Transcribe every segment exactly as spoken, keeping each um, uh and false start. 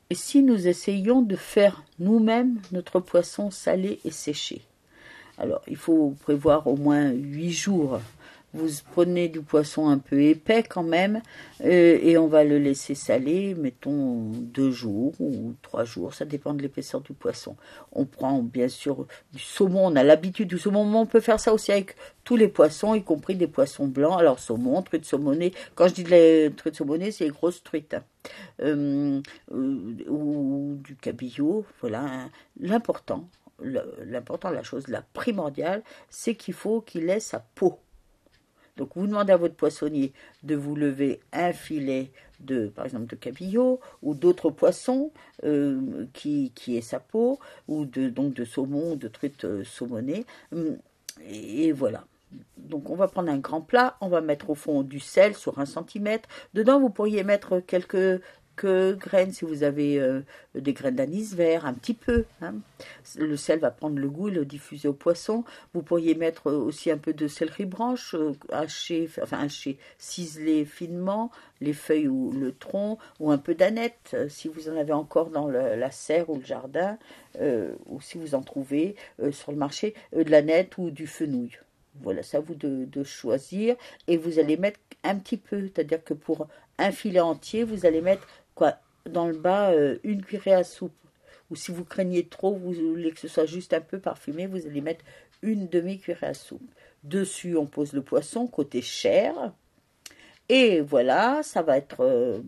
Et si nous essayions de faire nous-mêmes notre poisson salé et séché? Alors, il faut prévoir au moins huit jours. Vous prenez du poisson un peu épais quand même, euh, et on va le laisser saler, mettons deux jours ou trois jours, ça dépend de l'épaisseur du poisson. On prend bien sûr du saumon, on a l'habitude du saumon, mais on peut faire ça aussi avec tous les poissons, y compris des poissons blancs. Alors saumon, truite saumonée, quand je dis les truites saumonées, c'est les grosses truites. Hein. Euh, euh, ou du cabillaud, voilà. Hein. L'important, l'important, la chose la primordiale, c'est qu'il faut qu'il ait sa peau. Donc vous demandez à votre poissonnier de vous lever un filet de, par exemple, de cabillaud ou d'autres poissons euh, qui, qui ait sa peau, ou de, donc de saumon ou de truite euh, saumonée. Et, et voilà. Donc on va prendre un grand plat, on va mettre au fond du sel sur un centimètre. Dedans vous pourriez mettre quelques que graines, si vous avez euh, des graines d'anis vert, un petit peu. Hein. Le sel va prendre le goût et le diffuser au poisson. Vous pourriez mettre aussi un peu de céleri branche, euh, haché, enfin haché, ciselé finement, les feuilles ou le tronc, ou un peu d'aneth, euh, si vous en avez encore dans le, la serre ou le jardin, euh, ou si vous en trouvez euh, sur le marché, euh, de l'aneth ou du fenouil. Voilà, c'est à vous de, de choisir. Et vous allez mettre un petit peu, c'est-à-dire que pour un filet entier, vous allez mettre quoi, dans le bas, euh, une cuillerée à soupe. Ou si vous craignez trop, vous voulez que ce soit juste un peu parfumé, vous allez mettre une demi-cuillerée à soupe. Dessus, on pose le poisson, côté chair. Et voilà, ça va être... Euh,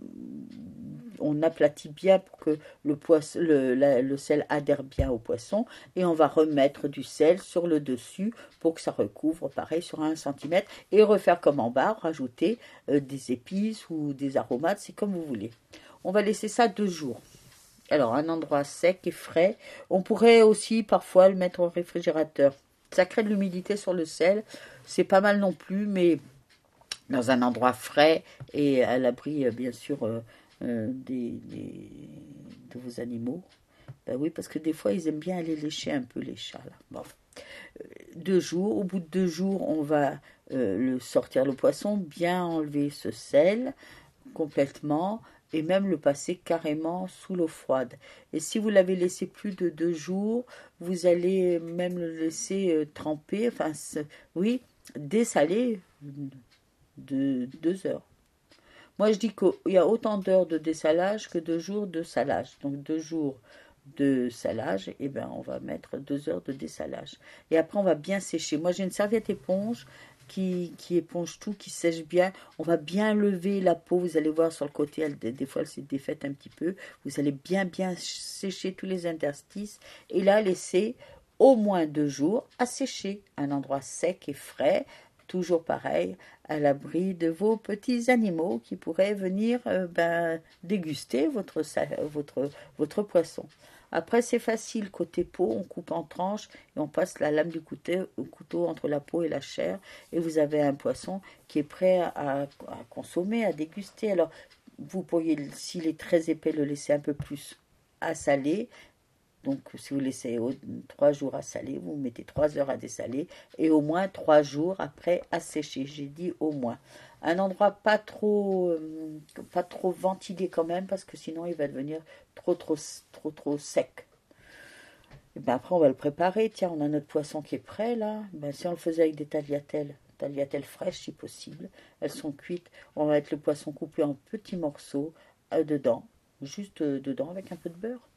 on aplatit bien pour que le, poisson, le, la, le sel adhère bien au poisson. Et on va remettre du sel sur le dessus pour que ça recouvre, pareil, sur un centimètre. Et refaire comme en bas, rajouter euh, des épices ou des aromates, c'est comme vous voulez. On va laisser ça deux jours. Alors, un endroit sec et frais. On pourrait aussi parfois le mettre au réfrigérateur. Ça crée de l'humidité sur le sel. C'est pas mal non plus, mais dans un endroit frais et à l'abri, bien sûr, euh, euh, des, des, de vos animaux. Ben oui, parce que des fois, ils aiment bien aller lécher un peu les chats. Là. Bon. Euh, deux jours. Au bout de deux jours, on va euh, le sortir le poisson, bien enlever ce sel complètement et même le passer carrément sous l'eau froide. Et si vous l'avez laissé plus de deux jours, vous allez même le laisser euh, tremper, enfin, oui, dessaler de deux heures. Moi, je dis qu'il y a autant d'heures de dessalage que de jours de salage. Donc, deux jours de salage, et eh ben, on va mettre deux heures de dessalage. Et après, on va bien sécher. Moi, j'ai une serviette éponge qui, qui éponge tout, qui sèche bien. On va bien lever la peau. Vous allez voir sur le côté, elle, des fois, elle s'est défaite un petit peu. Vous allez bien, bien sécher tous les interstices. Et là, laisser au moins deux jours à sécher. Un endroit sec et frais. Toujours pareil, à l'abri de vos petits animaux qui pourraient venir euh, ben, déguster votre, votre, votre poisson. Après, c'est facile, côté peau, on coupe en tranches et on passe la lame du couteau, au couteau entre la peau et la chair et vous avez un poisson qui est prêt à, à consommer, à déguster. Alors, vous pourriez, s'il est très épais, le laisser un peu plus à saler. Donc, si vous laissez trois jours à saler, vous mettez trois heures à dessaler et au moins trois jours après à sécher. J'ai dit au moins. Un endroit pas trop, euh, pas trop ventilé quand même parce que sinon il va devenir trop, trop, trop, trop sec. Et ben après, on va le préparer. Tiens, on a notre poisson qui est prêt là. Ben, si on le faisait avec des tagliatelles, tagliatelles fraîches si possible, elles sont cuites. On va mettre le poisson coupé en petits morceaux euh, dedans, juste euh, dedans avec un peu de beurre.